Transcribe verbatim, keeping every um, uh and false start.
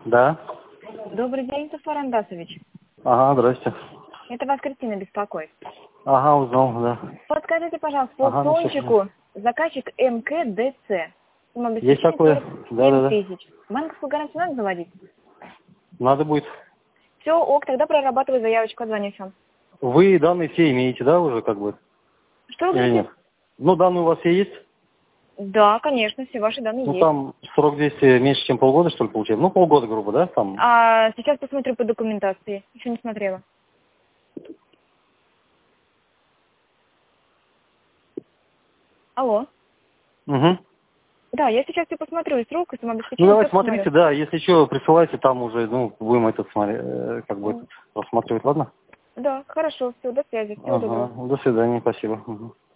Да. Добрый день, Сафар Андасович. Ага, здрасте. Это вас Кристина беспокоит. Ага, узнал, да. Подскажите, пожалуйста, по Ага, ну сейчас. Сончику заказчик эм ка дэ цэ. Сумма Есть обеспечения такое? сорок Да, семь да, да. тысяч. Банковскую гарантию надо заводить? Надо будет. Все, ок, тогда прорабатываю заявочку, отзвонюсь вам. Вы данные все имеете, да, уже как бы? Что вы Или говорите? нет? Ну, данные у вас все есть? Да, конечно, все ваши данные Ну, есть. там срок действия меньше, чем полгода, что ли, получается? Ну, полгода, грубо, да, там? А сейчас посмотрю по документации. Еще не смотрела. Алло. Угу. Да, я сейчас все посмотрю, и срок, и Ну, самообеспечение, давайте все посмотрю. смотрите, да, если что, присылайте, там уже, ну, будем этот, смотреть, э, как бы, М, этот, рассматривать, ладно? Да, хорошо, все, до связи, всего доброго. Ага, до свидания, спасибо. Мгм.